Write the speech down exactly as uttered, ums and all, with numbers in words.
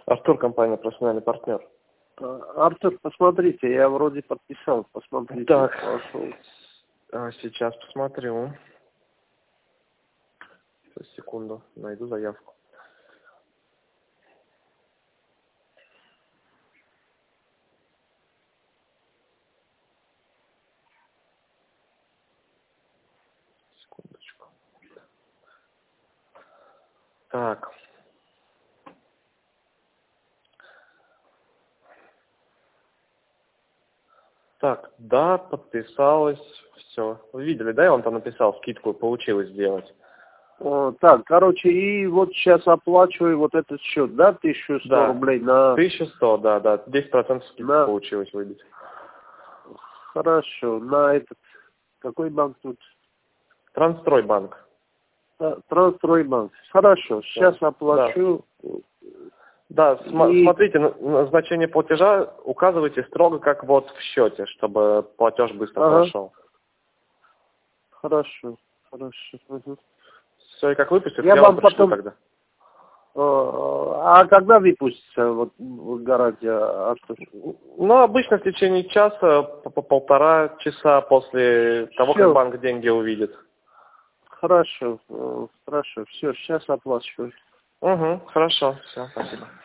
Артур, компания «Профессиональный партнер». А, Артур, посмотрите, я вроде подписал, посмотрите. Так, пошел. сейчас посмотрю. Сейчас, секунду, найду заявку. Секундочку. Так. Так, да, подписалось, все. Вы видели, да, я вам там написал, скидку получилось сделать. О, так, короче, и вот сейчас оплачиваю вот этот счет, да, тысячу сто Да, рублей на... тысяча сто, да, да, десять процентов скидки на... получилось выбить. Хорошо, на этот... Какой банк тут? Трансстройбанк. А, Трансстройбанк. Хорошо, сейчас Да. оплачу. Да, см И... смотрите, назначение платежа указывайте строго, как вот в счете, чтобы платеж быстро Ага. прошел. Хорошо, хорошо. Угу. Все, и как выпустят, Я я вам вам пришлю потом... тогда. А когда выпустится вот в гарантии, Артур? Ну, обычно в течение часа, по, по полтора часа после того, Все, как банк деньги увидит. хорошо, э, хорошо, все, сейчас оплачиваю. Угу, хорошо, все, спасибо.